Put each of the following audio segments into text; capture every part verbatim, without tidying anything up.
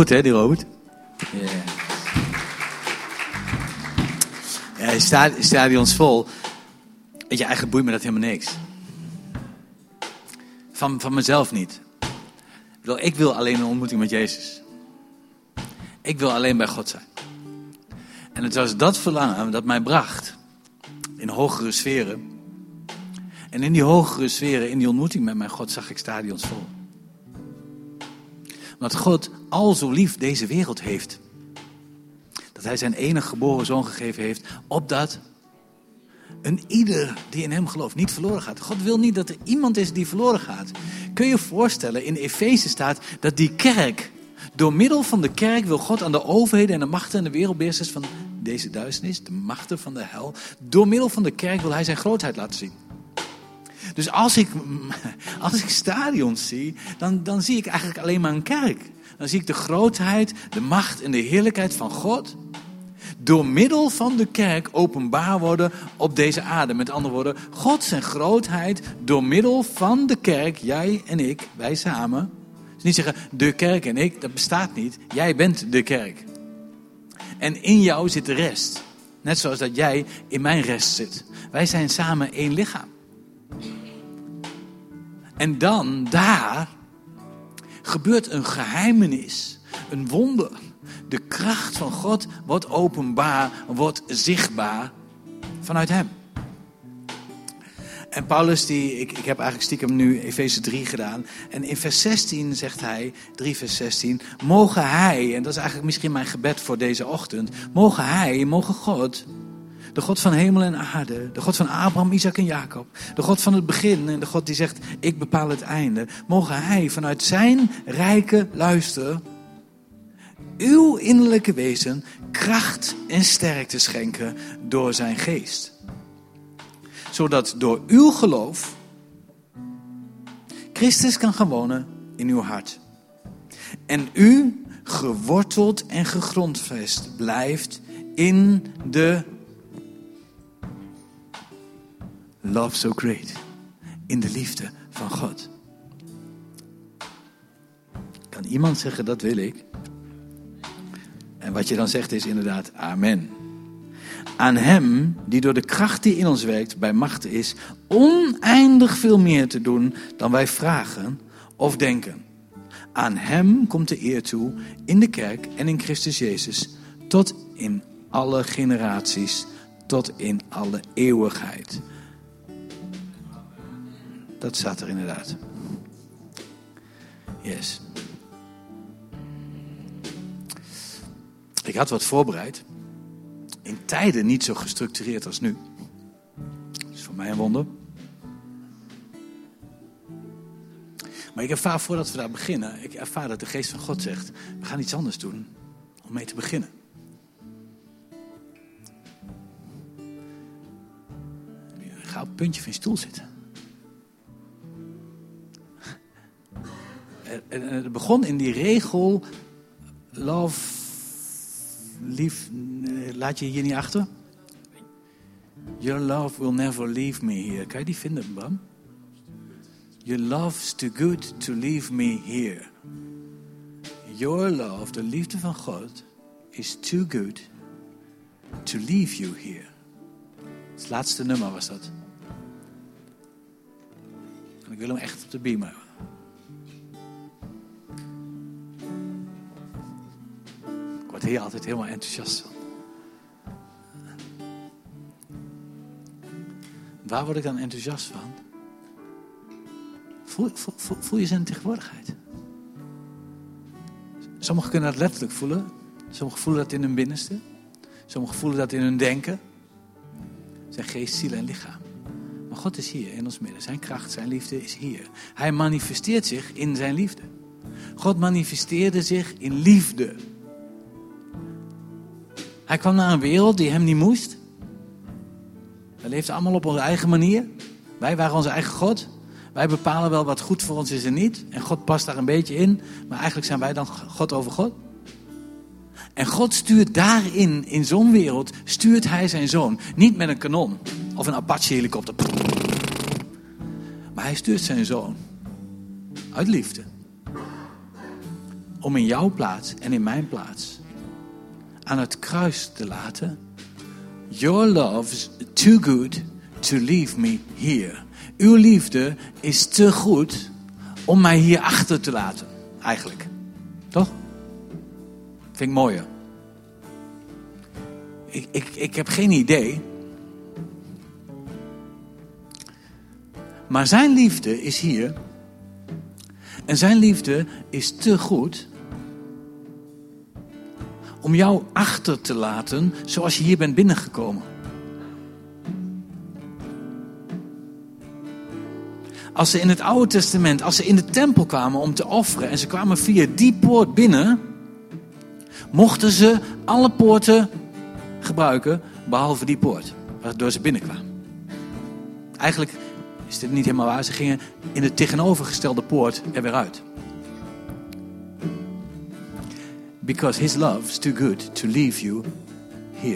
Goed hè, die Robert? Yeah. Ja, sta- stadions vol. Weet je, eigenlijk boeit me dat helemaal niks. Van, van mezelf niet. Ik, bedoel, ik wil alleen een ontmoeting met Jezus. Ik wil alleen bij God zijn. En het was dat verlangen dat mij bracht in hogere sferen. En in die hogere sferen, in die ontmoeting met mijn God, zag ik stadions vol. Omdat God al zo lief deze wereld heeft. Dat hij zijn enige geboren zoon gegeven heeft, opdat een ieder die in hem gelooft niet verloren gaat. God wil niet dat er iemand is die verloren gaat. Kun je je voorstellen, in Efeze staat dat die kerk, door middel van de kerk wil God aan de overheden en de machten en de wereldbeheersers van deze duisternis, de machten van de hel, door middel van de kerk wil hij zijn grootheid laten zien. Dus als ik, als ik stadions zie, dan, dan zie ik eigenlijk alleen maar een kerk. Dan zie ik de grootheid, de macht en de heerlijkheid van God door middel van de kerk openbaar worden op deze aarde. Met andere woorden, God zijn grootheid door middel van de kerk, jij en ik, wij samen. Dus niet zeggen, de kerk en ik, dat bestaat niet. Jij bent de kerk. En in jou zit de rest. Net zoals dat jij in mijn rest zit. Wij zijn samen één lichaam. En dan, daar, gebeurt een geheimenis, een wonder. De kracht van God wordt openbaar, wordt zichtbaar vanuit hem. En Paulus, die, ik, ik heb eigenlijk stiekem nu Efeze drie gedaan. En in vers zestien zegt hij, drie vers zestien, mogen hij, en dat is eigenlijk misschien mijn gebed voor deze ochtend. Mogen hij, mogen God, de God van hemel en aarde, de God van Abraham, Isaac en Jacob, de God van het begin en de God die zegt, ik bepaal het einde. Mogen hij vanuit zijn rijke luister uw innerlijke wezen kracht en sterkte schenken door zijn geest. Zodat door uw geloof Christus kan gaan wonen in uw hart. En u geworteld en gegrondvest blijft in de love so great. In de liefde van God. Kan iemand zeggen, dat wil ik? En wat je dan zegt is inderdaad, amen. Aan hem, die door de kracht die in ons werkt, bij macht is, oneindig veel meer te doen dan wij vragen of denken. Aan hem komt de eer toe in de kerk en in Christus Jezus, tot in alle generaties, tot in alle eeuwigheid. Dat staat er inderdaad. Yes. Ik had wat voorbereid. In tijden niet zo gestructureerd als nu. Dat is voor mij een wonder. Maar ik ervaar voordat we daar beginnen, ik ervaar dat de geest van God zegt, we gaan iets anders doen om mee te beginnen. Ga op het puntje van je stoel zitten. En het begon in die regel, love, lief, laat je hier niet achter. Your love will never leave me here. Kan je die vinden, Bram? Your love is too good to leave me here. Your love, de liefde van God, is too good to leave you here. Het laatste nummer was dat. En ik wil hem echt op de beamer hebben. Ik word hier altijd helemaal enthousiast van. Waar word ik dan enthousiast van? Voel, voel, voel, voel je zijn tegenwoordigheid. Sommigen kunnen dat letterlijk voelen. Sommigen voelen dat in hun binnenste. Sommigen voelen dat in hun denken. Zijn geest, ziel en lichaam. Maar God is hier in ons midden. Zijn kracht, zijn liefde is hier. Hij manifesteert zich in zijn liefde. God manifesteerde zich in liefde. Hij kwam naar een wereld die hem niet moest. We leefden allemaal op onze eigen manier. Wij waren onze eigen God. Wij bepalen wel wat goed voor ons is en niet. En God past daar een beetje in. Maar eigenlijk zijn wij dan God over God. En God stuurt daarin, in zo'n wereld, stuurt hij zijn zoon. Niet met een kanon of een Apache helikopter. Maar hij stuurt zijn zoon. Uit liefde. om in jouw plaats en in mijn plaats aan het kruis te laten. Your love is too good to leave me here. Uw liefde is te goed om mij hier achter te laten. Eigenlijk. Toch? Vind ik mooier. Ik, ik, ik heb geen idee. Maar zijn liefde is hier. En zijn liefde is te goed om jou achter te laten zoals je hier bent binnengekomen. Als ze in het Oude Testament, als ze in de tempel kwamen om te offeren en ze kwamen via die poort binnen, mochten ze alle poorten gebruiken behalve die poort waardoor ze binnenkwamen. Eigenlijk is dit niet helemaal waar. Ze gingen in de tegenovergestelde poort er weer uit. Because his love is too good to leave you here.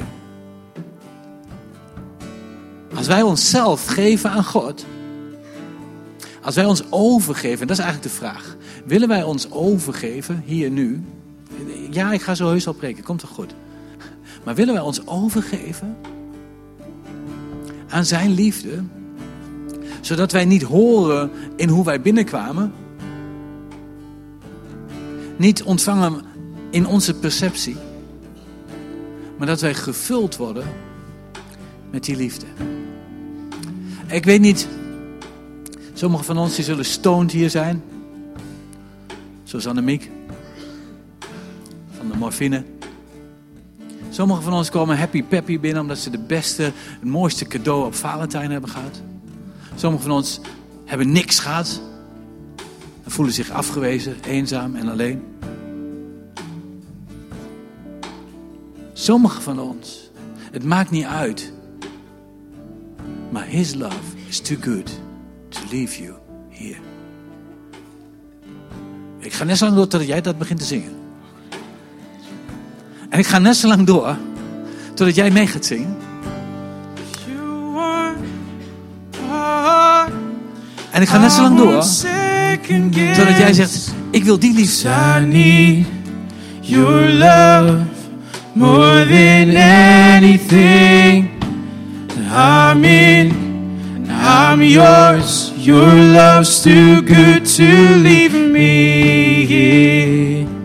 Als wij onszelf geven aan God, als wij ons overgeven, dat is eigenlijk de vraag. Willen wij ons overgeven hier nu? Ja, ik ga zo heus al preken, komt toch goed. Maar willen wij ons overgeven aan zijn liefde, zodat wij niet horen in hoe wij binnenkwamen, niet ontvangen in onze perceptie, maar dat wij gevuld worden met die liefde. Ik weet niet, sommigen van ons die zullen stoned hier zijn, zoals Annemiek van de morfine. Sommigen van ons komen happy peppy binnen omdat ze de beste, het mooiste cadeau op Valentijn hebben gehad. Sommigen van ons hebben niks gehad en voelen zich afgewezen, eenzaam en alleen. Sommigen van ons, het maakt niet uit, maar his love is too good to leave you here. Ik ga net zo lang door totdat jij dat begint te zingen. En ik ga net zo lang door totdat jij mee gaat zingen. En ik ga net zo lang door totdat jij zegt, ik wil die liefde. I need your love more than anything. I'm in, I'm yours. Your love's too good to leave me.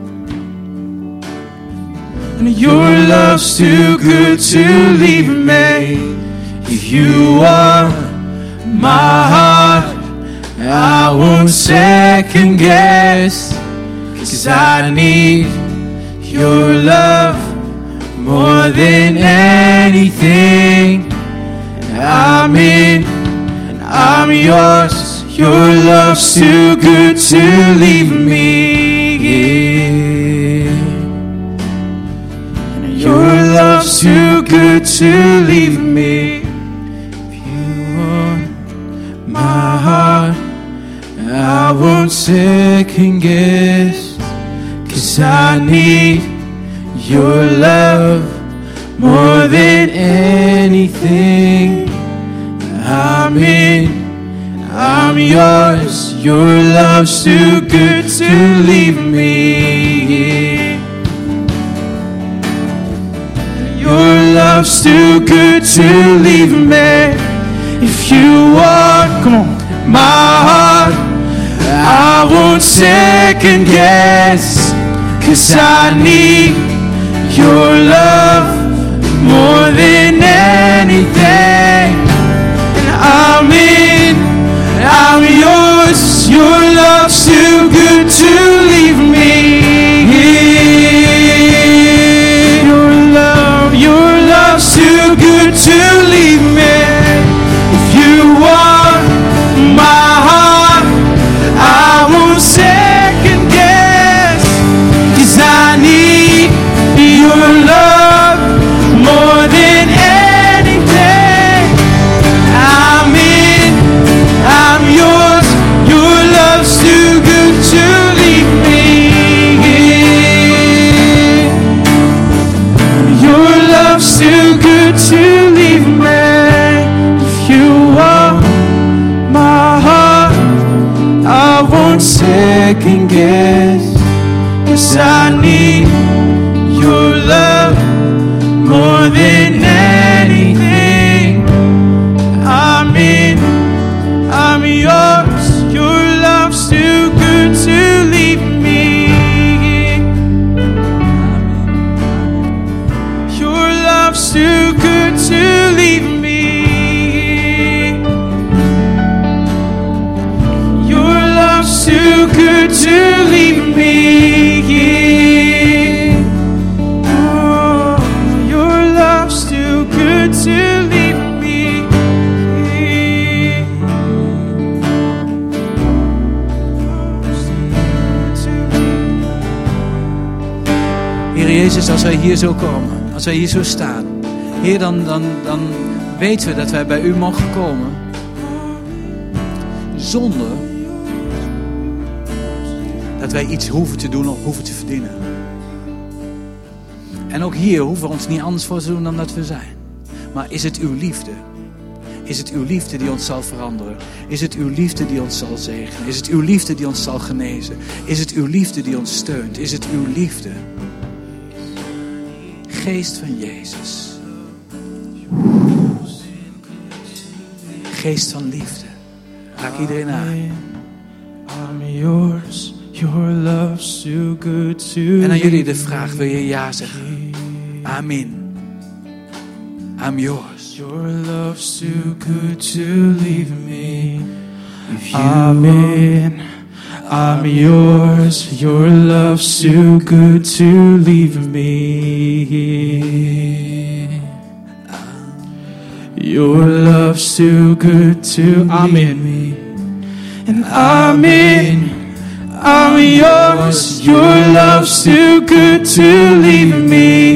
And your love's too good to leave me. If you are my heart, I won't second guess. 'Cause I need your love more than anything. I'm in, I'm yours. Your love's too good to leave me. Your love's too good to leave me. If you want my heart, I won't second guess. 'Cause I need your love more than anything. I'm in, I'm yours. Your love's too good to leave me. Your love's too good to leave me. If you want, come on, my heart, I won't second guess. 'Cause I need your love more than anything. And I'm in, I'm yours. Your love's too good to leave me. Your love, your love's too good to leave me. If you want my heart, I won't second guess. 'Cause I need your love more than anything. I'm in, I'm yours. Your love's too good to leave me. Your love's too good to leave me. If you want my heart, I won't second guess. 'Cause Heer Jezus, als wij hier zo komen, als wij hier zo staan, Heer, dan, dan, dan weten we dat wij bij u mogen komen. Zonder dat wij iets hoeven te doen of hoeven te verdienen. En ook hier hoeven we ons niet anders voor te doen dan dat we zijn. Maar is het uw liefde? Is het uw liefde die ons zal veranderen? Is het uw liefde die ons zal zegenen? Is het uw liefde die ons zal genezen? Is het uw liefde die ons steunt? Is het uw liefde? Geest van Jezus. Geest van liefde. Raak iedereen aan. I'm yours. Your love's too good to En aan jullie de vraag, wil je ja zeggen? Amen. I'm yours. Your love's too good to leave me. If you Amen. I'm yours. Your love's too good to leave me. Your love's too good to Amen. Me. And Amen. I'm yours. Your love's too good to leave me.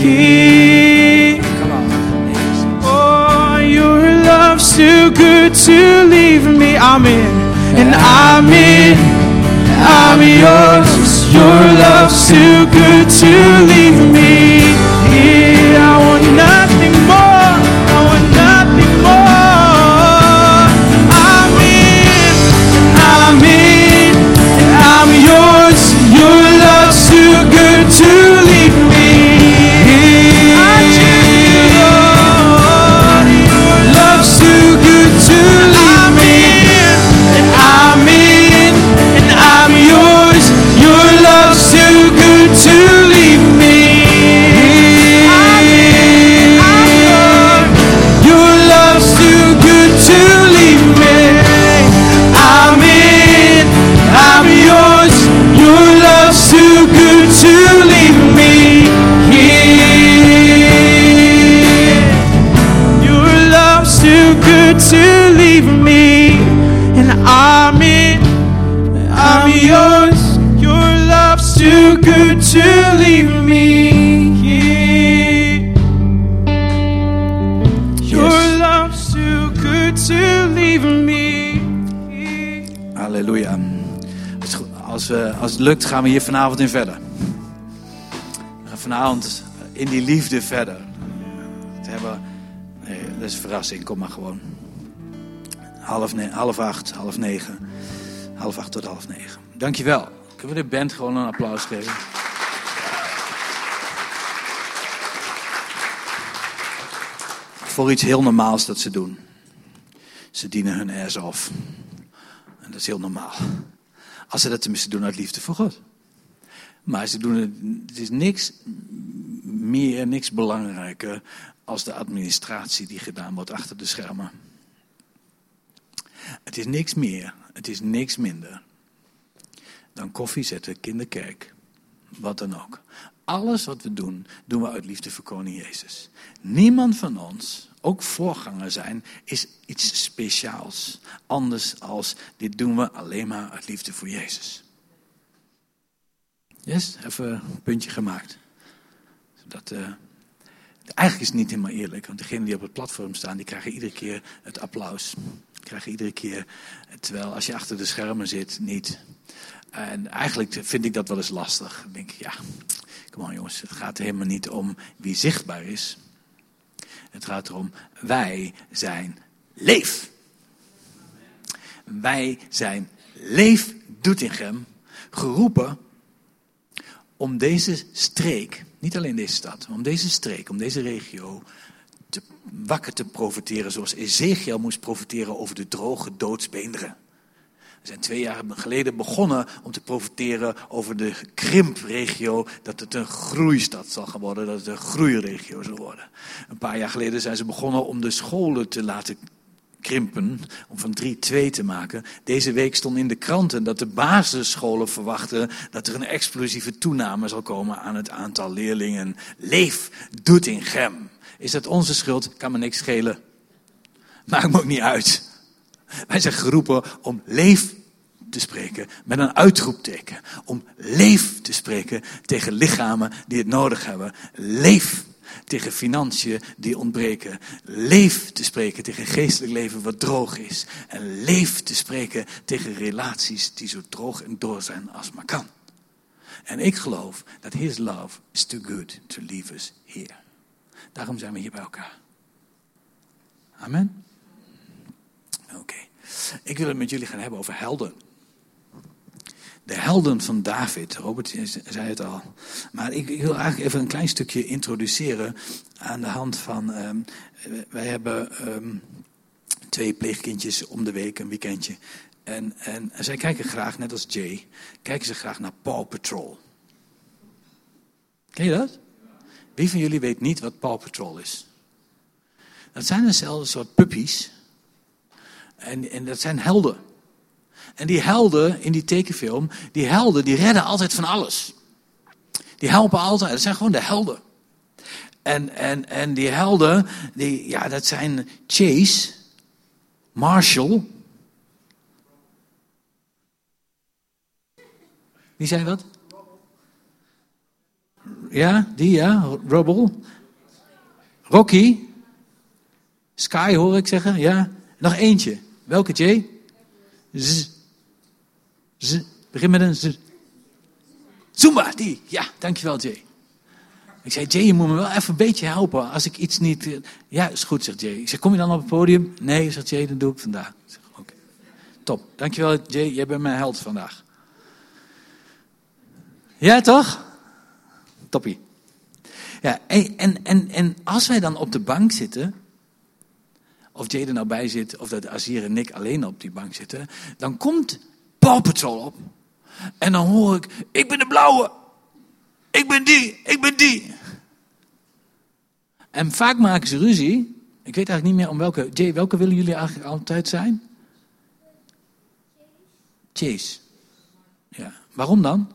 Oh, your love's too good to leave me. Amen. And I'm in. I'm yours. Your love's too good to leave me. I want nothing more. I want nothing more. I'm in. I'm in. I'm yours. Your love's too good to leave me. I choose you, Lord. Your love's too good to leave me. And I'm in, and I'm yours. Your love's too good to leave me. I'm in, I'm yours. Your love's too good to leave me. I'm in, I'm yours. Your love's too good to leave me. Your love's too good to leave me. And I'm in, I'm yours. Your love's too good to leave me. Your love's too good to leave me. Halleluja. Als, we, als het lukt gaan we hier vanavond in verder. We gaan vanavond in die liefde verder. Het hebben, nee, dat is een verrassing, kom maar gewoon. Half, ne- half acht, half negen. Half acht tot half negen. Dankjewel. Kunnen we de band gewoon een applaus geven? Voor iets heel normaals dat ze doen. Ze dienen hun ass off. En dat is heel normaal. Als ze dat tenminste doen uit liefde voor God. Maar ze doen het, het is niks meer, niks belangrijker als de administratie die gedaan wordt achter de schermen. Het is niks meer, het is niks minder dan koffie zetten, kinderkerk, wat dan ook. Alles wat we doen, doen we uit liefde voor Koning Jezus. Niemand van ons, ook voorganger zijn, is iets speciaals. Anders als dit doen we alleen maar uit liefde voor Jezus. Yes, even een puntje gemaakt. Zodat, uh, eigenlijk is het niet helemaal eerlijk, want degenen die op het platform staan, die krijgen iedere keer het applaus. Die krijgen iedere keer, terwijl als je achter de schermen zit, niet. En eigenlijk vind ik dat wel eens lastig. Dan denk ik, ja, kom on jongens, het gaat helemaal niet om wie zichtbaar is. Het gaat erom, wij zijn leef. Wij zijn leef Doetinchem, geroepen om deze streek, niet alleen deze stad, maar om deze streek, om deze regio te, wakker te profiteren zoals Ezekiel moest profiteren over de droge doodsbeenderen. We zijn twee jaar geleden begonnen om te profiteren over de krimpregio, dat het een groeistad zal gaan worden, dat het een groeiregio zal worden. Een paar jaar geleden zijn ze begonnen om de scholen te laten krimpen, om van drie twee te maken. Deze week stond in de kranten dat de basisscholen verwachten dat er een explosieve toename zal komen aan het aantal leerlingen. Leef Doetinchem. Is dat onze schuld? Kan me niks schelen. Maakt me ook niet uit. Wij zijn geroepen om leef te spreken met een uitroepteken. Om leef te spreken tegen lichamen die het nodig hebben. Leef tegen financiën die ontbreken. Leef te spreken tegen geestelijk leven wat droog is. En leef te spreken tegen relaties die zo droog en door zijn als maar kan. En ik geloof dat his love is too good to leave us here. Daarom zijn we hier bij elkaar. Amen. Oké. Okay. Ik wil het met jullie gaan hebben over helden. De helden van David. Robert zei het al. Maar ik, ik wil eigenlijk even een klein stukje introduceren aan de hand van... Um, wij hebben um, twee pleegkindjes om de week, een weekendje. En, en zij kijken graag, net als Jay, kijken ze graag naar Paw Patrol. Ken je dat? Wie van jullie weet niet wat Paw Patrol is? Dat zijn eenzelfde soort puppies. En, en dat zijn helden. En die helden in die tekenfilm, die helden die redden altijd van alles. Die helpen altijd, dat zijn gewoon de helden. En, en, en die helden, die, ja, dat zijn Chase, Marshall. Wie zei wat? Ja, die ja, Rubble. Rocky. Sky hoor ik zeggen, ja. Nog eentje. Welke Jay? Z. Z. Begin met een Z. Zumba, die. Ja, dankjewel Jay. Ik zei, Jay, je moet me wel even een beetje helpen als ik iets niet... Ja, is goed, zegt Jay. Ik zeg, kom je dan op het podium? Nee, zegt Jay, dat doe ik vandaag. Ik zeg, oké. Okay. Top. Dankjewel Jay, jij bent mijn held vandaag. Ja, toch? Toppie. Ja, en, en, en als wij dan op de bank zitten... Of Jay er nou bij zit, of dat Azir en Nick alleen op die bank zitten... dan komt Paw Patrol op. En dan hoor ik, ik ben de blauwe. Ik ben die, ik ben die. En vaak maken ze ruzie. Ik weet eigenlijk niet meer om welke... Jay, welke willen jullie eigenlijk altijd zijn? Chase. Ja. Waarom dan?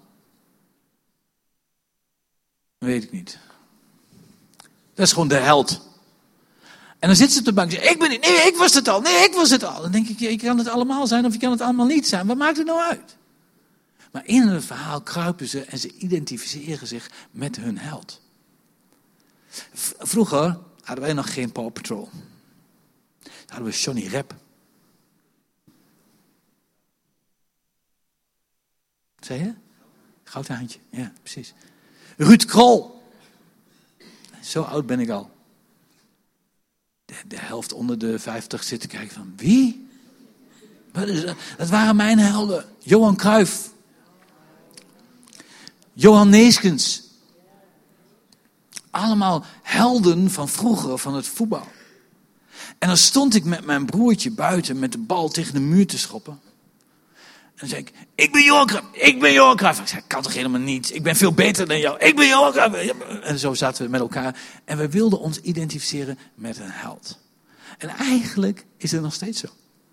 Weet ik niet. Dat is gewoon de held. En dan zit ze op de bank en zegt, ik ben niet, nee, ik was het al, nee, ik was het al. Dan denk ik, je kan het allemaal zijn of je kan het allemaal niet zijn. Wat maakt het nou uit? Maar in het verhaal kruipen ze en ze identificeren zich met hun held. Vroeger hadden wij nog geen Paw Patrol. Dan hadden we Johnny Rep. Zei je? Goudhaantje, ja, precies. Ruud Krol. Zo oud ben ik al. De, de helft onder de vijftig zit te kijken van, wie? Wat is dat? Dat waren mijn helden. Johan Cruijff. Johan Neeskens. Allemaal helden van vroeger, van het voetbal. En dan stond ik met mijn broertje buiten met de bal tegen de muur te schoppen. En dan zei ik, ik ben Johan Cruijff, ik ben Johan Cruijff. Ik zei, ik kan toch helemaal niet, ik ben veel beter dan jou. Ik ben Johan Cruijff. En zo zaten we met elkaar. En we wilden ons identificeren met een held. En eigenlijk is het nog steeds zo.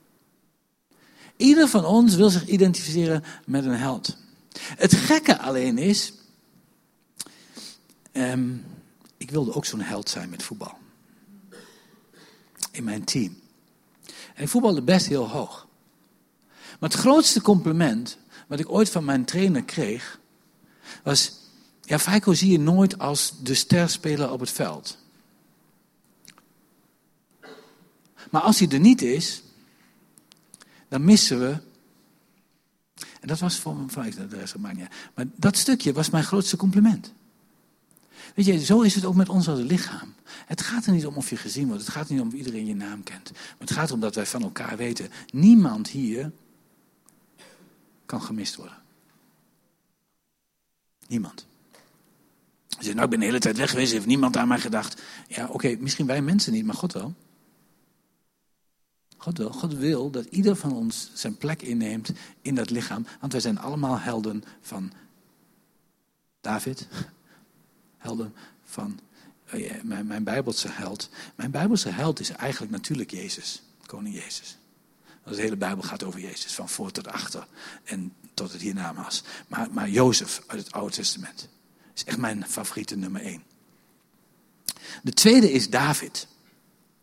Ieder van ons wil zich identificeren met een held. Het gekke alleen is, um, ik wilde ook zo'n held zijn met voetbal. In mijn team. En ik voetbalde best heel hoog. Maar het grootste compliment wat ik ooit van mijn trainer kreeg, was, ja, Feiko zie je nooit als de sterspeler op het veld. Maar als hij er niet is, dan missen we. En dat was voor mij, de rest maakt niet uit. Maar dat stukje was mijn grootste compliment. Weet je, zo is het ook met ons als lichaam. Het gaat er niet om of je gezien wordt. Het gaat niet om of iedereen je naam kent. Maar het gaat erom dat wij van elkaar weten. Niemand hier kan gemist worden. Niemand. Je zegt, nou, ik ben de hele tijd weg geweest. Heeft niemand aan mij gedacht. Ja, oké, okay, misschien wij mensen niet, maar God wel. God wil. God wil dat ieder van ons zijn plek inneemt in dat lichaam. Want wij zijn allemaal helden van David. Helden van uh, ja, mijn, mijn Bijbelse held. Mijn Bijbelse held is eigenlijk natuurlijk Jezus. Koning Jezus. Want de hele Bijbel gaat over Jezus. Van voor tot achter. En tot het hiernamaals. Maar, maar Jozef uit het Oude Testament. Is echt mijn favoriete nummer één. De tweede is David.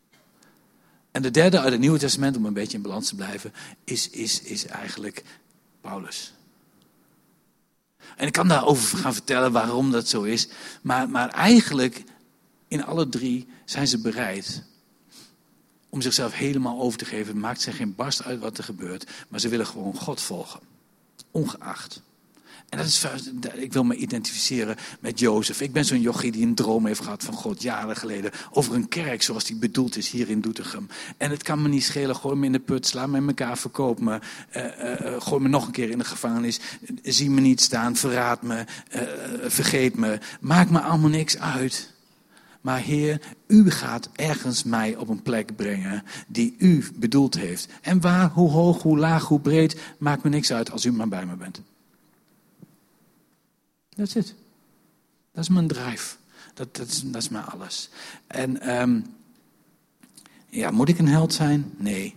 En de derde uit het Nieuwe Testament, om een beetje in balans te blijven, is, is, is eigenlijk Paulus. En ik kan daarover gaan vertellen waarom dat zo is. Maar, maar eigenlijk, in alle drie zijn ze bereid om zichzelf helemaal over te geven. Het maakt ze geen barst uit wat er gebeurt. Maar ze willen gewoon God volgen. Ongeacht. En dat is, ik wil me identificeren met Jozef. Ik ben zo'n jochie die een droom heeft gehad van God jaren geleden. Over een kerk zoals die bedoeld is hier in Doetinchem. En het kan me niet schelen. Gooi me in de put, sla me in elkaar, verkoop me. Uh, uh, gooi me nog een keer in de gevangenis. Zie me niet staan, verraad me, uh, vergeet me. Maakt me allemaal niks uit. Maar Heer, u gaat ergens mij op een plek brengen die u bedoeld heeft. En waar, hoe hoog, hoe laag, hoe breed, maakt me niks uit als u maar bij me bent. That's it. Dat is mijn drive. Dat, dat, is, dat is mijn alles. En um, ja, moet ik een held zijn? Nee.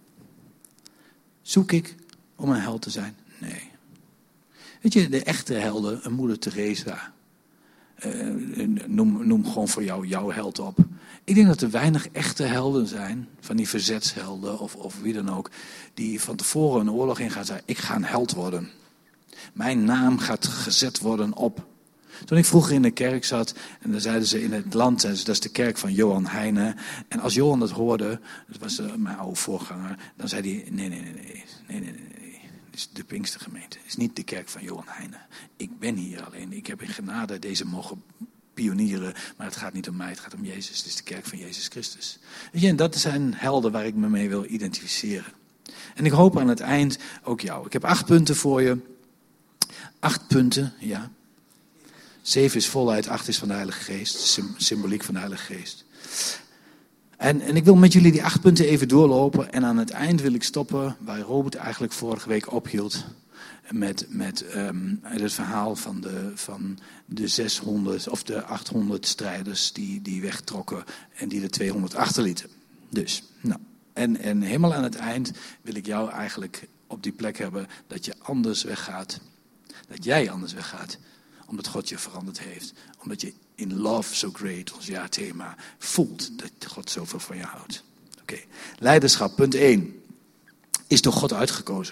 Zoek ik om een held te zijn? Nee. Weet je, de echte helden, een moeder Teresa. Uh, noem, noem gewoon voor jou jouw held op. Ik denk dat er weinig echte helden zijn, van die verzetshelden of, of wie dan ook, die van tevoren een oorlog in gaan zeggen, ik ga een held worden. Mijn naam gaat gezet worden op. Toen ik vroeger in de kerk zat, en dan zeiden ze in het land, zeiden ze, dat is de kerk van Johan Heijnen. En als Johan dat hoorde, dat was uh, mijn oude voorganger, dan zei hij, nee, nee, nee, nee, nee, nee, nee. Dit is de Pinkstergemeente, het is niet de kerk van Johan Heijnen. Ik ben hier alleen, ik heb in genade deze mogen pionieren, maar het gaat niet om mij, het gaat om Jezus. Het is de kerk van Jezus Christus. Weet je, en dat zijn helden waar ik me mee wil identificeren. En ik hoop aan het eind ook jou. Ik heb acht punten voor je. Acht punten, ja. Zeven is volheid, acht is van de Heilige Geest. Symboliek van de Heilige Geest. En, en ik wil met jullie die acht punten even doorlopen. En aan het eind wil ik stoppen waar Robert eigenlijk vorige week ophield. Met, met um, het verhaal van de, van de zeshonderd of de achthonderd strijders die, die wegtrokken. En die de tweehonderd achterlieten. Dus, nou. En, en helemaal aan het eind wil ik jou eigenlijk op die plek hebben dat je anders weggaat. Dat jij anders weggaat, omdat God je veranderd heeft. Omdat je in love so great, ons jaarthema, voelt dat God zoveel van je houdt. Oké, okay. Leiderschap, punt één, is door God uitgekozen.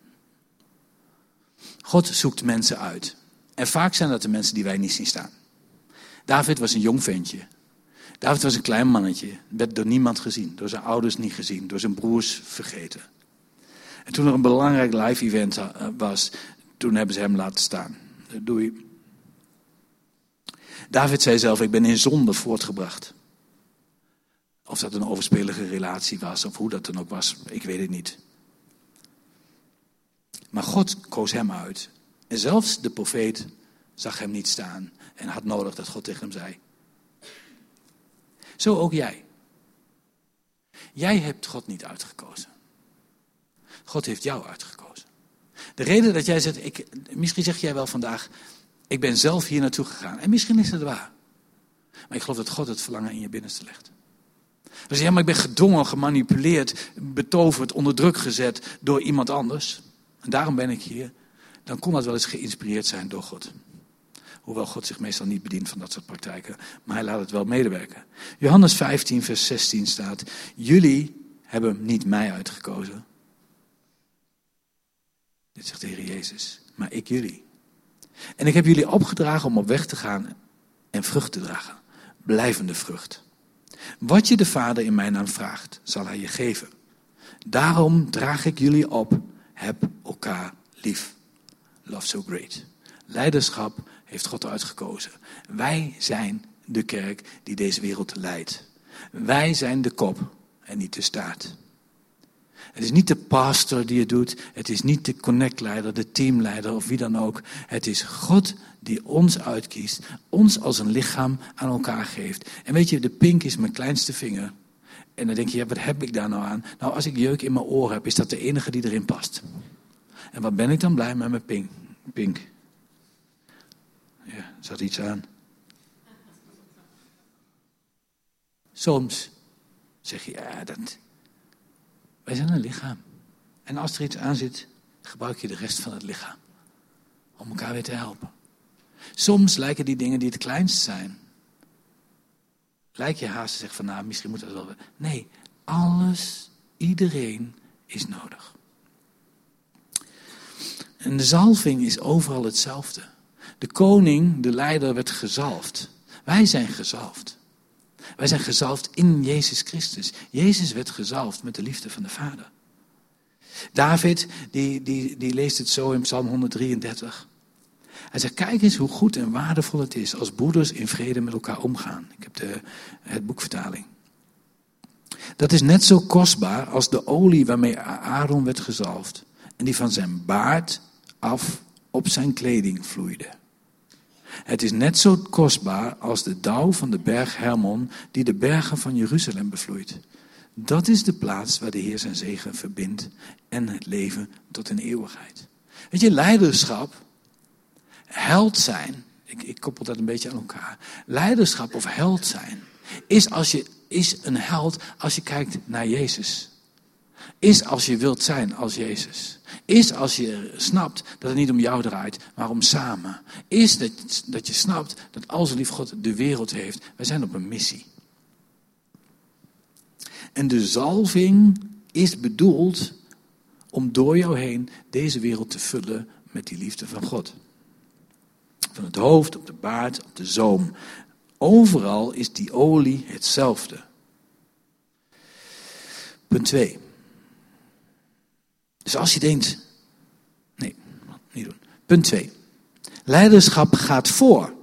God zoekt mensen uit. En vaak zijn dat de mensen die wij niet zien staan. David was een jong ventje. David was een klein mannetje, werd door niemand gezien. Door zijn ouders niet gezien, door zijn broers vergeten. En toen er een belangrijk live event was, toen hebben ze hem laten staan. Doei. David zei zelf, ik ben in zonde voortgebracht. Of dat een overspelige relatie was, of hoe dat dan ook was, ik weet het niet. Maar God koos hem uit. En zelfs de profeet zag hem niet staan en had nodig dat God tegen hem zei. Zo ook jij. Jij hebt God niet uitgekozen. God heeft jou uitgekozen. De reden dat jij zegt, ik, misschien zeg jij wel vandaag, ik ben zelf hier naartoe gegaan. En misschien is het waar. Maar ik geloof dat God het verlangen in je binnenste legt. Dus ja, maar ik ben gedwongen, gemanipuleerd, betoverd, onder druk gezet door iemand anders. En daarom ben ik hier. Dan kon dat wel eens geïnspireerd zijn door God. Hoewel God zich meestal niet bedient van dat soort praktijken. Maar hij laat het wel medewerken. Johannes vijftien vers zestien staat. Jullie hebben niet mij uitgekozen. Dit zegt de Heer Jezus. Maar ik jullie. En ik heb jullie opgedragen om op weg te gaan en vrucht te dragen. Blijvende vrucht. Wat je de Vader in mijn naam vraagt, zal hij je geven. Daarom draag ik jullie op. Heb elkaar lief. Love so great. Leiderschap heeft God uitgekozen. Wij zijn de kerk die deze wereld leidt. Wij zijn de kop en niet de staart. Het is niet de pastor die het doet. Het is niet de connectleider, de teamleider of wie dan ook. Het is God die ons uitkiest. Ons als een lichaam aan elkaar geeft. En weet je, de pink is mijn kleinste vinger. En dan denk je, ja, wat heb ik daar nou aan? Nou, als ik jeuk in mijn oor heb, is dat de enige die erin past. En wat ben ik dan blij met mijn pink? pink. Ja, er zat iets aan. Soms zeg je, ja, dat... wij zijn een lichaam. En als er iets aan zit, gebruik je de rest van het lichaam. Om elkaar weer te helpen. Soms lijken die dingen die het kleinst zijn. Lijkt je haast te zeggen van, nou, misschien moet dat wel... Nee, alles, iedereen is nodig. En de zalving is overal hetzelfde. De koning, de leider, werd gezalfd. Wij zijn gezalfd. Wij zijn gezalfd in Jezus Christus. Jezus werd gezalfd met de liefde van de Vader. David, die, die, die leest het zo in Psalm honderddrieëndertig. Hij zegt, kijk eens hoe goed en waardevol het is als broeders in vrede met elkaar omgaan. Ik heb de het boekvertaling. Dat is net zo kostbaar als de olie waarmee Aaron werd gezalfd. En die van zijn baard af op zijn kleding vloeide. Het is net zo kostbaar als de dauw van de berg Hermon die de bergen van Jeruzalem bevloeit. Dat is de plaats waar de Heer zijn zegen verbindt en het leven tot een eeuwigheid. Weet je, leiderschap, held zijn, ik, ik koppel dat een beetje aan elkaar. Leiderschap of held zijn is, als je, is een held als je kijkt naar Jezus. Is als je wilt zijn als Jezus. Is als je snapt dat het niet om jou draait, maar om samen. Is dat, dat je snapt dat al zo lief God de wereld heeft. Wij zijn op een missie. En de zalving is bedoeld om door jou heen deze wereld te vullen met die liefde van God. Van het hoofd, op de baard, op de zoom. Overal is die olie hetzelfde. Punt twee. Dus als je denkt, nee, niet doen. Punt twee. Leiderschap gaat voor.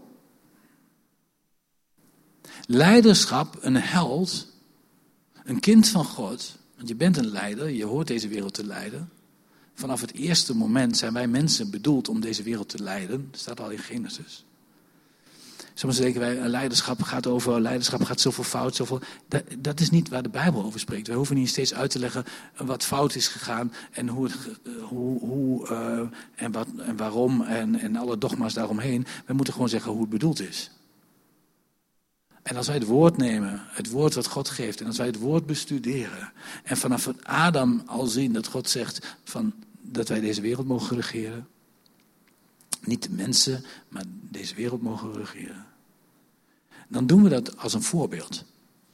Leiderschap, een held, een kind van God. Want je bent een leider, je hoort deze wereld te leiden. Vanaf het eerste moment zijn wij mensen bedoeld om deze wereld te leiden. Dat staat al in Genesis. Soms denken wij, leiderschap gaat over, leiderschap gaat zoveel fout, zoveel. Dat, dat is niet waar de Bijbel over spreekt. Wij hoeven niet steeds uit te leggen wat fout is gegaan en hoe, het, hoe, hoe uh, en, wat, en waarom en, en alle dogma's daaromheen. Wij moeten gewoon zeggen hoe het bedoeld is. En als wij het woord nemen, het woord wat God geeft, en als wij het woord bestuderen, en vanaf het Adam al zien dat God zegt van, dat wij deze wereld mogen regeren. Niet de mensen, maar deze wereld mogen regeren. Dan doen we dat als een voorbeeld.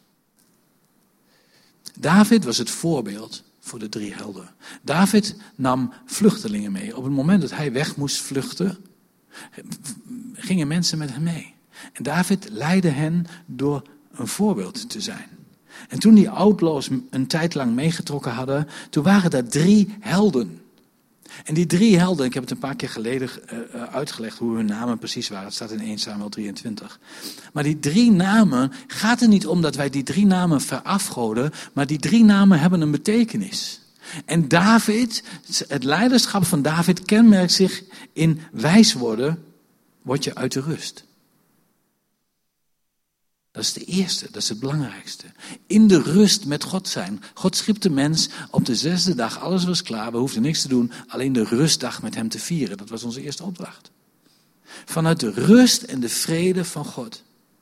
David was het voorbeeld voor de drie helden. David nam vluchtelingen mee. Op het moment dat hij weg moest vluchten, gingen mensen met hem mee. En David leidde hen door een voorbeeld te zijn. En toen die outlaws een tijd lang meegetrokken hadden, toen waren er drie helden. En die drie helden, ik heb het een paar keer geleden uh, uitgelegd hoe hun namen precies waren. Het staat in eerste Samuel drieëntwintig. Maar die drie namen, gaat er niet om dat wij die drie namen verafgoden, maar die drie namen hebben een betekenis. En David, het leiderschap van David kenmerkt zich in wijs worden, word je uit de rust. Dat is de eerste, dat is het belangrijkste. In de rust met God zijn. God schiep de mens op de zesde dag, alles was klaar, we hoefden niks te doen, alleen de rustdag met hem te vieren. Dat was onze eerste opdracht. Vanuit de rust en de vrede van God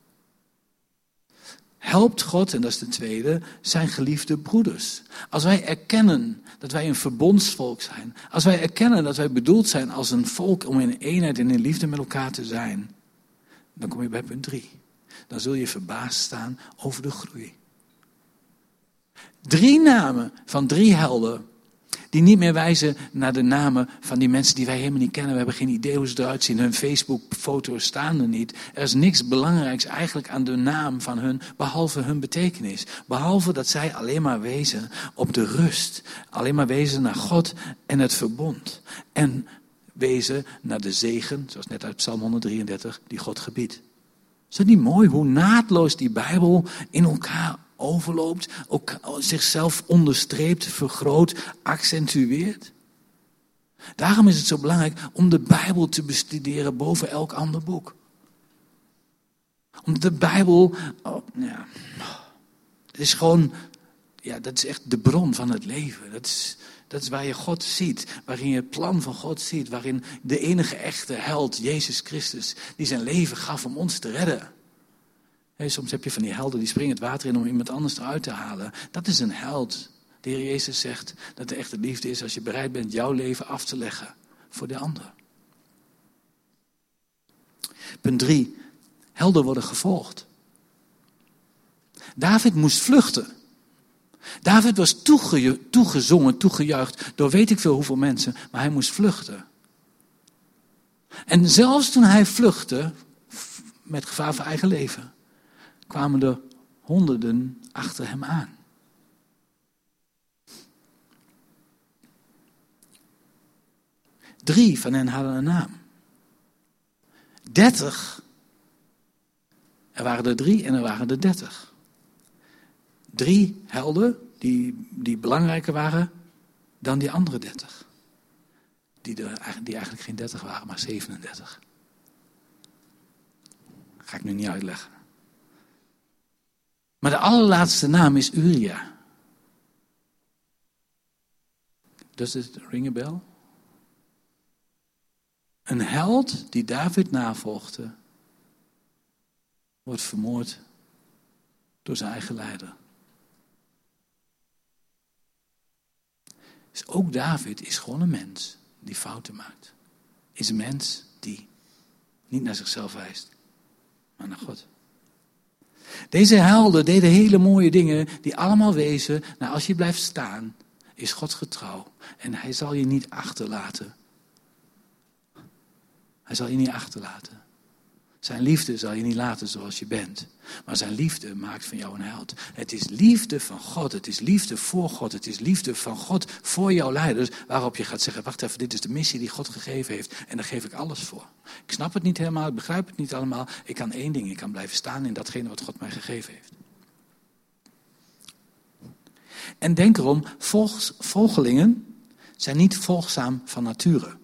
helpt God, en dat is de tweede, zijn geliefde broeders. Als wij erkennen dat wij een verbondsvolk zijn, als wij erkennen dat wij bedoeld zijn als een volk om in eenheid en in liefde met elkaar te zijn, dan kom je bij punt drie. Dan zul je verbaasd staan over de groei. Drie namen van drie helden, die niet meer wijzen naar de namen van die mensen die wij helemaal niet kennen. We hebben geen idee hoe ze eruit zien. Hun Facebook-foto's staan er niet. Er is niks belangrijks eigenlijk aan de naam van hun, behalve hun betekenis. Behalve dat zij alleen maar wezen op de rust. Alleen maar wezen naar God en het verbond. En wezen naar de zegen, zoals net uit Psalm honderddrieëndertig, die God gebiedt. Is het niet mooi hoe naadloos die Bijbel in elkaar overloopt, ook zichzelf onderstreept, vergroot, accentueert? Daarom is het zo belangrijk om de Bijbel te bestuderen boven elk ander boek. Omdat de Bijbel, oh, ja, het is gewoon, ja, dat is echt de bron van het leven. Dat is, dat is waar je God ziet, waarin je het plan van God ziet, waarin de enige echte held, Jezus Christus, die zijn leven gaf om ons te redden. Hey, soms heb je van die helden die springen het water in om iemand anders eruit te halen. Dat is een held. De Heer Jezus zegt dat de echte liefde is als je bereid bent jouw leven af te leggen voor de ander. Punt drie. Helden worden gevolgd. David moest vluchten. David was toege, toegezongen, toegejuicht door weet ik veel hoeveel mensen, maar hij moest vluchten. En zelfs toen hij vluchtte, met gevaar voor eigen leven, kwamen er honderden achter hem aan. Drie van hen hadden een naam. Dertig. Er waren er drie en er waren er dertig. Drie helden die, die belangrijker waren dan die andere dertig. Die, er, die eigenlijk geen dertig waren, maar zevenendertig. Ga ik nu niet uitleggen. Maar de allerlaatste naam is Uria. Does it ring a bell? Een held die David navolgde, wordt vermoord door zijn eigen leider. Dus ook David is gewoon een mens die fouten maakt. Is een mens die niet naar zichzelf wijst, maar naar God. Deze helden deden hele mooie dingen die allemaal wezen, nou als je blijft staan, is God getrouw. En hij zal je niet achterlaten. Hij zal je niet achterlaten. Zijn liefde zal je niet laten zoals je bent. Maar zijn liefde maakt van jou een held. Het is liefde van God. Het is liefde voor God. Het is liefde van God voor jouw leiders. Waarop je gaat zeggen, wacht even, dit is de missie die God gegeven heeft. En daar geef ik alles voor. Ik snap het niet helemaal, ik begrijp het niet allemaal. Ik kan één ding, ik kan blijven staan in datgene wat God mij gegeven heeft. En denk erom, volgs, volgelingen zijn niet volgzaam van nature.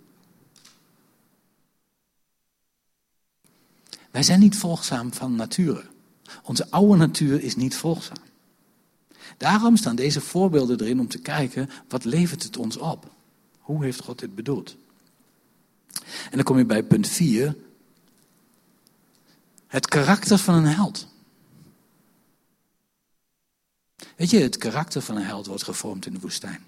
Wij zijn niet volgzaam van nature. Onze oude natuur is niet volgzaam. Daarom staan deze voorbeelden erin om te kijken, wat levert het ons op? Hoe heeft God dit bedoeld? En dan kom je bij punt vier. Het karakter van een held. Weet je, het karakter van een held wordt gevormd in de woestijn.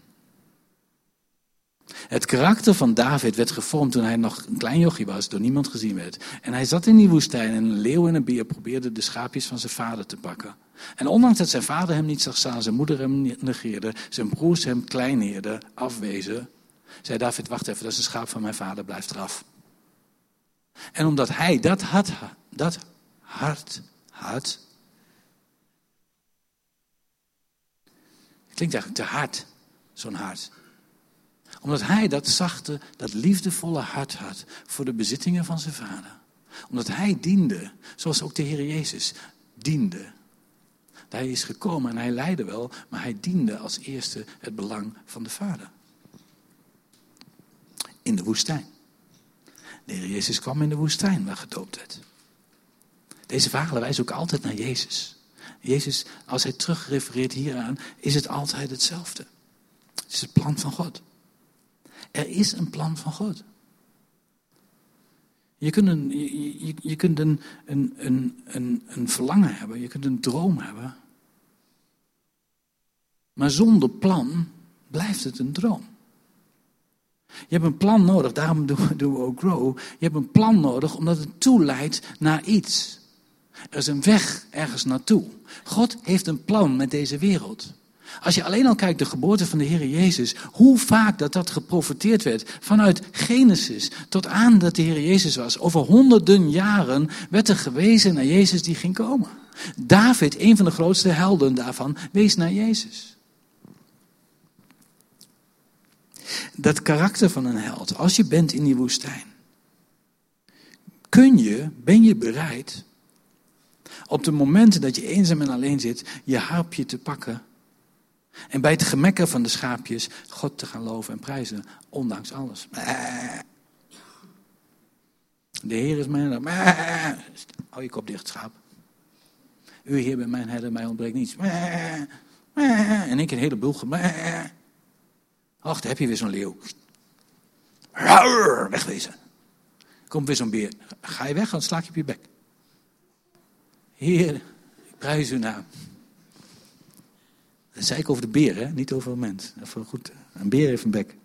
Het karakter van David werd gevormd toen hij nog een klein jochie was, door niemand gezien werd. En hij zat in die woestijn en een leeuw en een beer probeerden de schaapjes van zijn vader te pakken. En ondanks dat zijn vader hem niet zag staan, zijn moeder hem negeerde, zijn broers hem kleineerden, afwezen, zei David, wacht even, dat is een schaap van mijn vader, blijf eraf. En omdat hij dat, had, dat hart had, het klinkt eigenlijk te hard, zo'n hart. Omdat hij dat zachte, dat liefdevolle hart had voor de bezittingen van zijn vader. Omdat hij diende, zoals ook de Heer Jezus diende. Hij is gekomen en hij leidde wel, maar hij diende als eerste het belang van de Vader. In de woestijn. De Heer Jezus kwam in de woestijn waar gedoopt werd. Deze verhalen wijzen ook altijd naar Jezus. Jezus, als hij terugrefereert hieraan, is het altijd hetzelfde. Het is het plan van God. Er is een plan van God. Je kunt een, je, je, je kunt een, een, een, een, een verlangen hebben, je kunt een droom hebben. Maar zonder plan blijft het een droom. Je hebt een plan nodig, daarom doen we, doen we ook Grow. Je hebt een plan nodig omdat het toeleidt naar iets. Er is een weg ergens naartoe. God heeft een plan met deze wereld. Als je alleen al kijkt de geboorte van de Heer Jezus, hoe vaak dat dat geprofeteerd werd, vanuit Genesis tot aan dat de Heer Jezus was. Over honderden jaren werd er gewezen naar Jezus die ging komen. David, een van de grootste helden daarvan, wees naar Jezus. Dat karakter van een held, als je bent in die woestijn, kun je, ben je bereid, op de momenten dat je eenzaam en alleen zit, je harpje te pakken. En bij het gemekker van de schaapjes God te gaan loven en prijzen, ondanks alles. De Heer is mijn herder. Hou je kop dicht, schaap. U Heer bent mijn herder, mij ontbreekt niets. En ik een hele boel. Och, daar heb je weer zo'n leeuw. Wegwezen. Komt weer zo'n beer. Ga je weg, dan sla ik je op je bek. Heer, ik prijs uw naam. Dat zei ik over de beer, hè? Niet over een mens. Even goed. Een beer heeft een bek.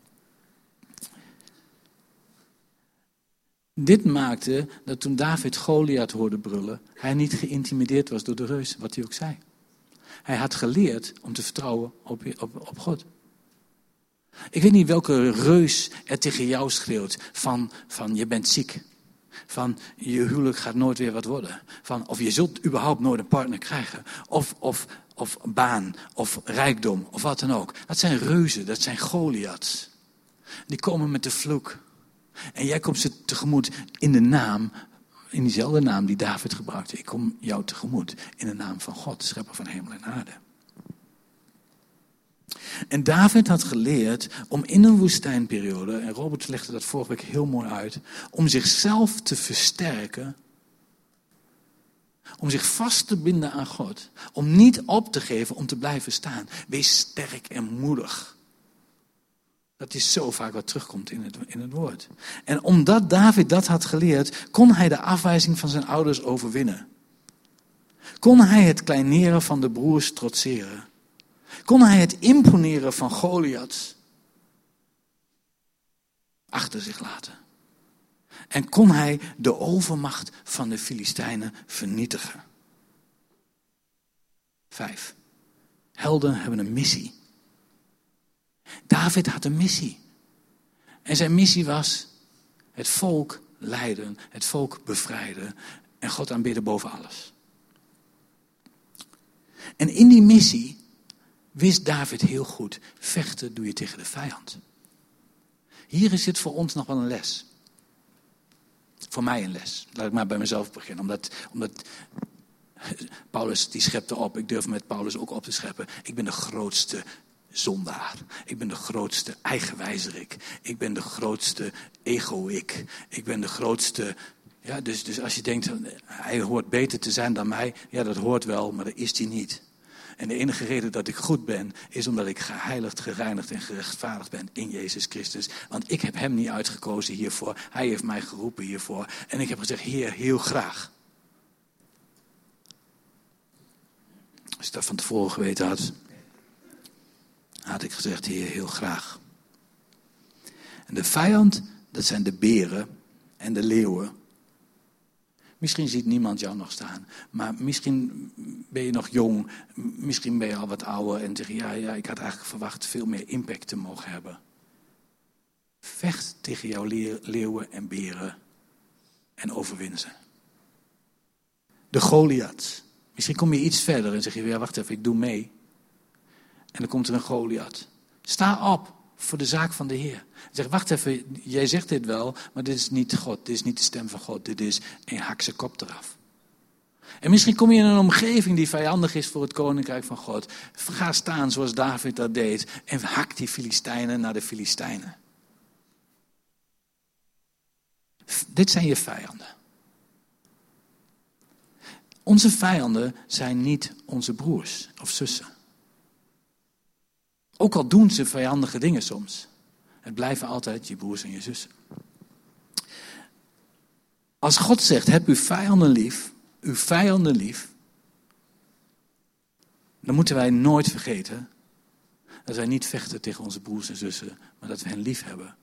Dit maakte dat toen David Goliath hoorde brullen, hij niet geïntimideerd was door de reus, wat hij ook zei. Hij had geleerd om te vertrouwen op, op, op God. Ik weet niet welke reus er tegen jou schreeuwt van, van je bent ziek. Van je huwelijk gaat nooit weer wat worden. Van of je zult überhaupt nooit een partner krijgen. Of, of, of baan, of rijkdom, of wat dan ook. Dat zijn reuzen, dat zijn Goliaths. Die komen met de vloek. En jij komt ze tegemoet in de naam, in diezelfde naam die David gebruikte. Ik kom jou tegemoet in de naam van God, schepper van hemel en aarde. En David had geleerd om in een woestijnperiode, en Robert legde dat vorige week heel mooi uit, om zichzelf te versterken, om zich vast te binden aan God, om niet op te geven, om te blijven staan. Wees sterk en moedig. Dat is zo vaak wat terugkomt in het, in het woord. En omdat David dat had geleerd, kon hij de afwijzing van zijn ouders overwinnen. Kon hij het kleineren van de broers trotseren. Kon hij het imponeren van Goliath achter zich laten. En kon hij de overmacht van de Filistijnen vernietigen. Vijf. Helden hebben een missie. David had een missie. En zijn missie was het volk leiden, het volk bevrijden en God aanbidden boven alles. En in die missie wist David heel goed, vechten doe je tegen de vijand. Hier is dit voor ons nog wel een les. Voor mij een les. Laat ik maar bij mezelf beginnen. Omdat, omdat Paulus die schepte op. Ik durf met Paulus ook op te scheppen. Ik ben de grootste zondaar. Ik ben de grootste eigenwijzerik. Ik ben de grootste egoïk. Ik ben de grootste... Ja, dus, dus als je denkt, hij hoort beter te zijn dan mij. Ja, dat hoort wel, maar dat is hij niet. En de enige reden dat ik goed ben, is omdat ik geheiligd, gereinigd en gerechtvaardigd ben in Jezus Christus. Want ik heb hem niet uitgekozen hiervoor. Hij heeft mij geroepen hiervoor. En ik heb gezegd, Heer, heel graag. Als ik dat van tevoren geweten had, had ik gezegd, Heer, heel graag. En de vijand, dat zijn de beren en de leeuwen. Misschien ziet niemand jou nog staan. Maar misschien ben je nog jong. Misschien ben je al wat ouder. En zeg je, ja, ja, ik had eigenlijk verwacht veel meer impact te mogen hebben. Vecht tegen jouw leeuwen en beren. En overwin ze. De Goliath. Misschien kom je iets verder en zeg je, ja, wacht even, ik doe mee. En dan komt er een Goliath. Sta op voor de zaak van de Heer. Zeg, wacht even, jij zegt dit wel, maar dit is niet God. Dit is niet de stem van God. Dit is een hakse kop eraf. En misschien kom je in een omgeving die vijandig is voor het koninkrijk van God. Ga staan zoals David dat deed. En hak die Filistijnen naar de Filistijnen. Dit zijn je vijanden. Onze vijanden zijn niet onze broers of zussen. Ook al doen ze vijandige dingen soms. Het blijven altijd je broers en je zussen. Als God zegt, heb uw vijanden lief, uw vijanden lief. Dan moeten wij nooit vergeten dat wij niet vechten tegen onze broers en zussen, maar dat we hen lief hebben.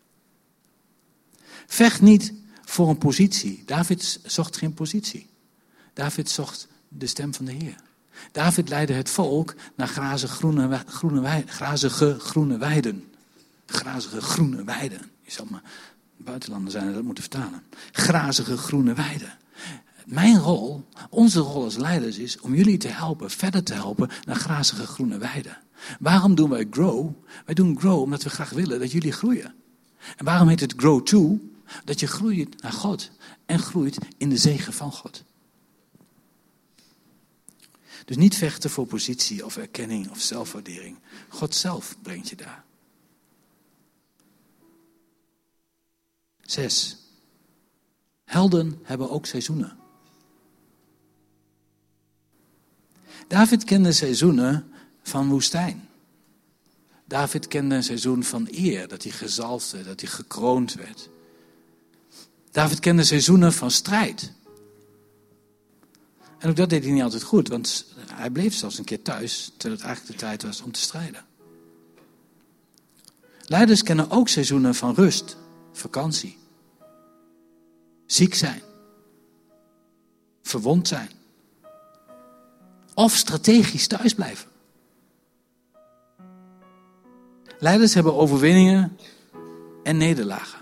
Vecht niet voor een positie. David zocht geen positie. David zocht de stem van de Heer. David leidde het volk naar grazige groene, groene, weiden, grazige groene weiden. Grazige groene weiden. Je zal maar buitenlander zijn en dat moeten vertalen. Grazige groene weiden. Mijn rol, onze rol als leiders is om jullie te helpen, verder te helpen naar grazige groene weiden. Waarom doen wij Grow? Wij doen Grow omdat we graag willen dat jullie groeien. En waarom heet het Grow To? Dat je groeit naar God en groeit in de zegen van God. Dus niet vechten voor positie of erkenning of zelfwaardering. God zelf brengt je daar. Zes. Helden hebben ook seizoenen. David kende seizoenen van woestijn. David kende een seizoen van eer, dat hij gezalfd werd, dat hij gekroond werd. David kende seizoenen van strijd. En ook dat deed hij niet altijd goed, want hij bleef zelfs een keer thuis, terwijl het eigenlijk de tijd was om te strijden. Leiders kennen ook seizoenen van rust, vakantie, ziek zijn, verwond zijn. Of strategisch thuisblijven. Leiders hebben overwinningen en nederlagen.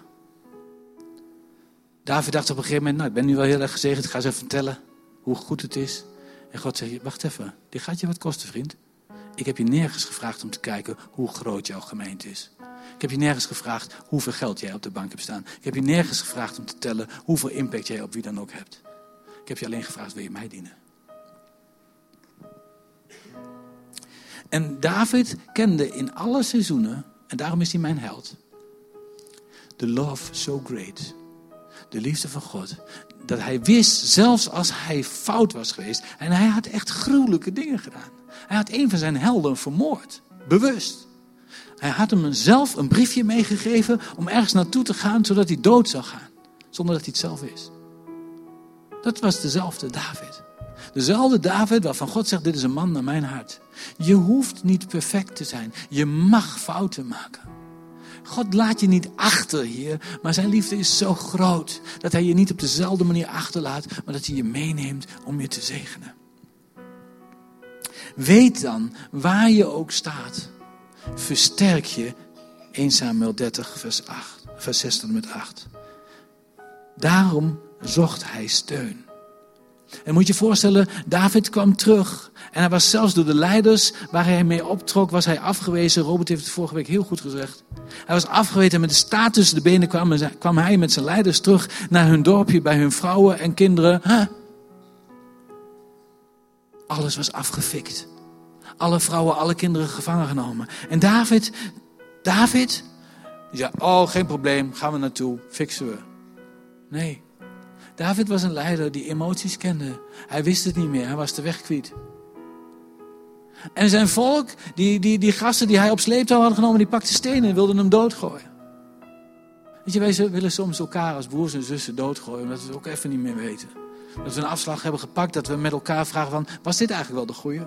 David dacht op een gegeven moment, nou, ik ben nu wel heel erg gezegend, ik ga eens even vertellen hoe goed het is. En God zegt, wacht even, dit gaat je wat kosten, vriend. Ik heb je nergens gevraagd om te kijken hoe groot jouw gemeente is. Ik heb je nergens gevraagd hoeveel geld jij op de bank hebt staan. Ik heb je nergens gevraagd om te tellen hoeveel impact jij op wie dan ook hebt. Ik heb je alleen gevraagd, wil je mij dienen? En David kende in alle seizoenen, en daarom is hij mijn held, the love so great. De liefde van God. Dat hij wist, zelfs als hij fout was geweest. En hij had echt gruwelijke dingen gedaan. Hij had een van zijn helden vermoord. Bewust. Hij had hem zelf een briefje meegegeven om ergens naartoe te gaan, zodat hij dood zou gaan. Zonder dat hij het zelf wist. Dat was dezelfde David. Dezelfde David waarvan God zegt, dit is een man naar mijn hart. Je hoeft niet perfect te zijn. Je mag fouten maken. God laat je niet achter hier, maar zijn liefde is zo groot dat hij je niet op dezelfde manier achterlaat, maar dat hij je meeneemt om je te zegenen. Weet dan, waar je ook staat, versterk je, eerste Samuel dertig vers, acht, vers zes tot en met acht. Daarom zocht hij steun. En moet je je voorstellen, David kwam terug. En hij was zelfs door de leiders waar hij mee optrok, was hij afgewezen. Robert heeft het vorige week heel goed gezegd. Hij was afgewezen en met de staart tussen de benen kwam, kwam hij met zijn leiders terug naar hun dorpje bij hun vrouwen en kinderen. Huh? Alles was afgefikt. Alle vrouwen, alle kinderen gevangen genomen. En David, David, die zei, oh geen probleem, gaan we naartoe, fixen we. Nee. David was een leider die emoties kende. Hij wist het niet meer, hij was de weg kwijt. En zijn volk, die, die, die gasten die hij op sleeptouw had genomen, die pakten stenen en wilden hem doodgooien. Weet je, wij willen soms elkaar als broers en zussen doodgooien, omdat we het ook even niet meer weten. Dat we een afslag hebben gepakt, dat we met elkaar vragen van, was dit eigenlijk wel de goeie?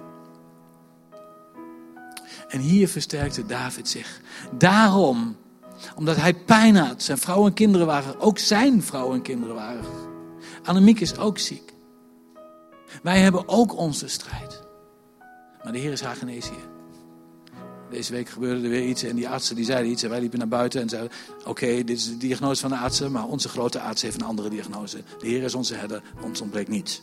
En hier versterkte David zich. Daarom, omdat hij pijn had, zijn vrouwen en kinderen waren, ook zijn vrouwen en kinderen waren. Annemiek is ook ziek. Wij hebben ook onze strijd. Maar de Heer is haar geneesheer. Deze week gebeurde er weer iets en die artsen die zeiden iets. En wij liepen naar buiten en zeiden, oké, okay, dit is de diagnose van de artsen. Maar onze grote arts heeft een andere diagnose. De Heer is onze herder, ons ontbreekt niets.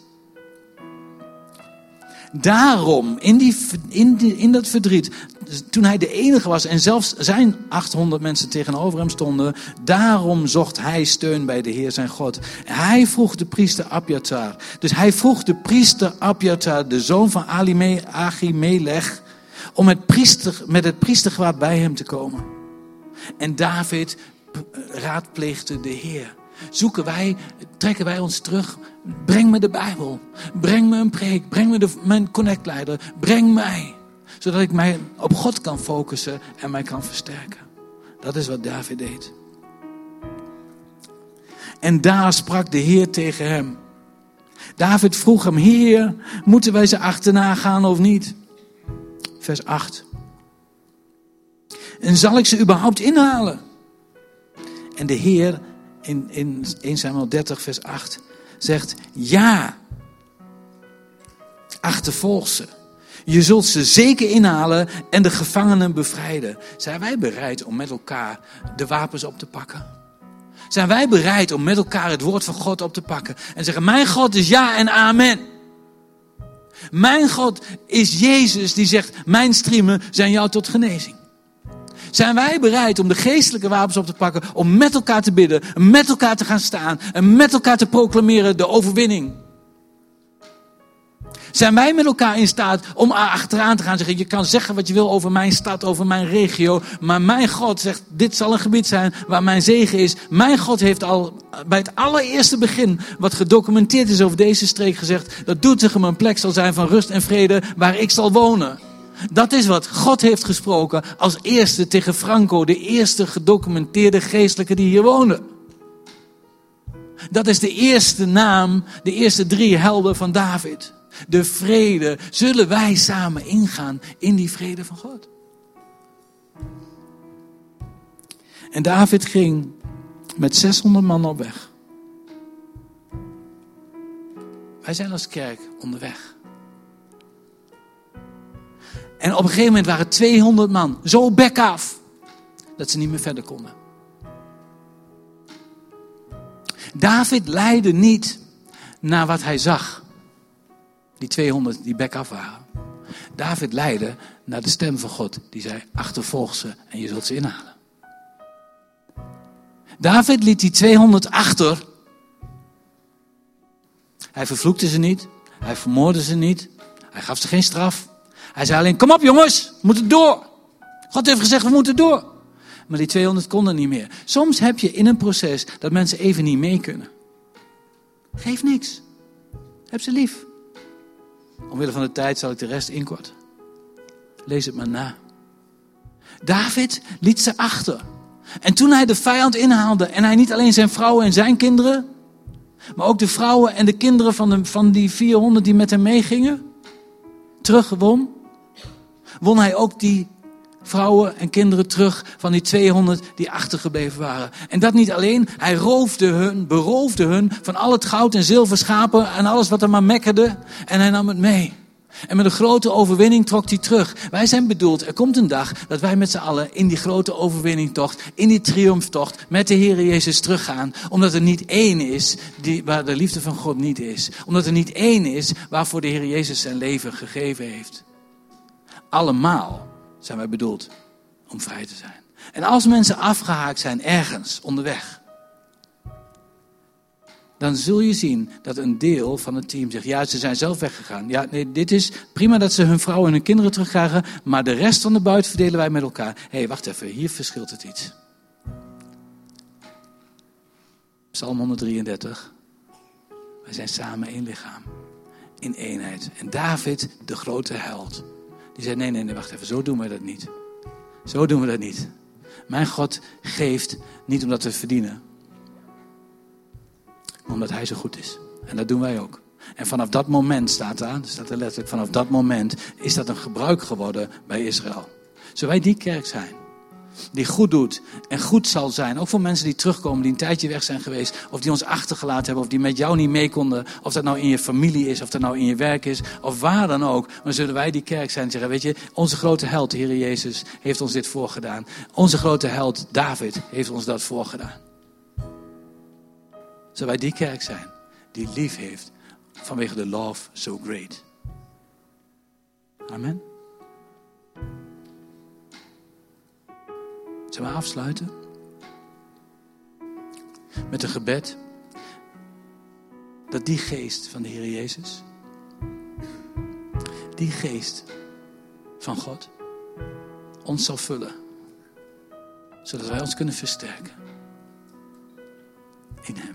Daarom, in, die, in, die, in dat verdriet, toen hij de enige was en zelfs zijn achthonderd mensen tegenover hem stonden, daarom zocht hij steun bij de Heer zijn God. Hij vroeg de priester Abjatar. Dus hij vroeg de priester Abjatar, de zoon van Achimelech, om het priester, met het priestergewaad bij hem te komen. En David raadpleegde de Heer. Zoeken wij, trekken wij ons terug. Breng me de Bijbel. Breng me een preek. Breng me de, mijn connectleider. Breng mij. Zodat ik mij op God kan focussen en mij kan versterken. Dat is wat David deed. En daar sprak de Heer tegen hem. David vroeg hem, Heer, moeten wij ze achterna gaan of niet? Vers acht. En zal ik ze überhaupt inhalen? En de Heer in, in eerste Samuel dertig vers acht zegt, ja, achtervolg ze. Je zult ze zeker inhalen en de gevangenen bevrijden. Zijn wij bereid om met elkaar de wapens op te pakken? Zijn wij bereid om met elkaar het woord van God op te pakken en zeggen, mijn God is ja en amen. Mijn God is Jezus die zegt, mijn striemen zijn jou tot genezing. Zijn wij bereid om de geestelijke wapens op te pakken, om met elkaar te bidden, met elkaar te gaan staan en met elkaar te proclameren de overwinning? Zijn wij met elkaar in staat om achteraan te gaan zeggen, je kan zeggen wat je wil over mijn stad, over mijn regio, maar mijn God zegt, dit zal een gebied zijn waar mijn zegen is. Mijn God heeft al bij het allereerste begin, wat gedocumenteerd is over deze streek, gezegd, dat Doetinchem een plek zal zijn van rust en vrede waar ik zal wonen. Dat is wat God heeft gesproken als eerste tegen Franco, de eerste gedocumenteerde geestelijke die hier woonde. Dat is de eerste naam, de eerste drie helden van David. De vrede. Zullen wij samen ingaan in die vrede van God? En David ging met zeshonderd man op weg. Wij zijn als kerk onderweg. En op een gegeven moment waren tweehonderd man zo bek af. dat ze niet meer verder konden. David leidde niet naar wat hij zag. Die tweehonderd die bek af waren. David leidde naar de stem van God. Die zei, achtervolg ze en je zult ze inhalen. David liet die tweehonderd achter. Hij vervloekte ze niet. Hij vermoordde ze niet. Hij gaf ze geen straf. Hij zei alleen, kom op jongens, we moeten door. God heeft gezegd, we moeten door. Maar die tweehonderd konden niet meer. Soms heb je in een proces dat mensen even niet mee kunnen. Geef niks. Heb ze lief. Omwille van de tijd zal ik de rest inkorten. Lees het maar na. David liet ze achter. En toen hij de vijand inhaalde en hij niet alleen zijn vrouwen en zijn kinderen, maar ook de vrouwen en de kinderen van, de, van die vierhonderd die met hem meegingen, terugwon, won hij ook die vrouwen en kinderen terug van die tweehonderd die achtergebleven waren. En dat niet alleen, hij roofde hun, beroofde hun van al het goud en zilver, schapen en alles wat er maar mekkerde. En hij nam het mee. En met een grote overwinning trok hij terug. Wij zijn bedoeld, er komt een dag dat wij met z'n allen in die grote overwinningtocht, in die triomftocht met de Heer Jezus teruggaan. Omdat er niet één is die, waar de liefde van God niet is. Omdat er niet één is waarvoor de Heer Jezus zijn leven gegeven heeft. Allemaal zijn wij bedoeld om vrij te zijn. En als mensen afgehaakt zijn ergens onderweg, dan zul je zien dat een deel van het team zegt, ja, ze zijn zelf weggegaan. Ja, nee, dit is prima dat ze hun vrouwen en hun kinderen terugkrijgen, maar de rest van de buit verdelen wij met elkaar. Hé, hey, wacht even, hier verschilt het iets. Psalm honderddrieëndertig. Wij zijn samen één lichaam, in eenheid. En David, de grote held, die zei, nee, nee, nee, wacht even, zo doen we dat niet. Zo doen we dat niet. Mijn God geeft niet omdat we het verdienen, maar omdat hij zo goed is. En dat doen wij ook. En vanaf dat moment staat daar, staat er letterlijk, vanaf dat moment is dat een gebruik geworden bij Israël. Zullen wij die kerk zijn, die goed doet en goed zal zijn, ook voor mensen die terugkomen, die een tijdje weg zijn geweest, of die ons achtergelaten hebben, of die met jou niet mee konden, of dat nou in je familie is, of dat nou in je werk is, of waar dan ook. Maar zullen wij die kerk zijn en zeggen, weet je, onze grote held, de Heer Jezus, heeft ons dit voorgedaan. Onze grote held, David, heeft ons dat voorgedaan. Zullen wij die kerk zijn die lief heeft vanwege de love so great. Amen. Zullen we afsluiten met een gebed dat die geest van de Heer Jezus, die geest van God, ons zal vullen, zodat wij ons kunnen versterken in hem.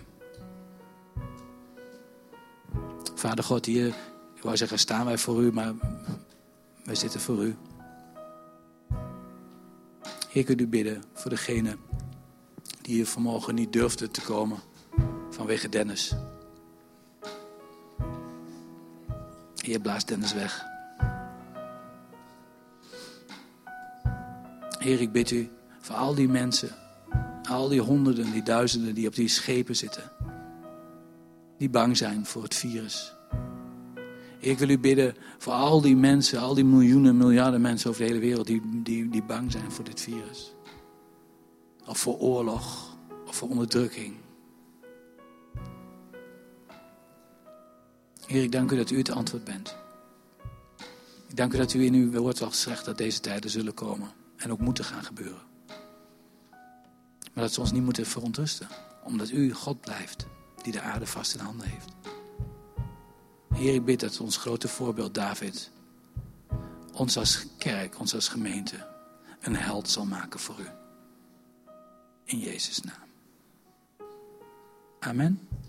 Vader God, hier, ik wou zeggen, staan wij voor u, maar wij zitten voor u. Heer, kunt u bidden voor degene die hier vanmorgen niet durfde te komen vanwege Dennis. Heer, blaas Dennis weg. Heer, ik bid u voor al die mensen, al die honderden, die duizenden die op die schepen zitten, die bang zijn voor het virus. Heer, ik wil u bidden voor al die mensen, al die miljoenen, miljarden mensen over de hele wereld die, die, die bang zijn voor dit virus. Of voor oorlog, of voor onderdrukking. Heer, ik dank u dat u het antwoord bent. Ik dank u dat u in uw woord al zegt dat deze tijden zullen komen en ook moeten gaan gebeuren. Maar dat ze ons niet moeten verontrusten, omdat u God blijft die de aarde vast in handen heeft. Heer, ik bid dat ons grote voorbeeld David ons als kerk, ons als gemeente een held zal maken voor u. In Jezus' naam. Amen.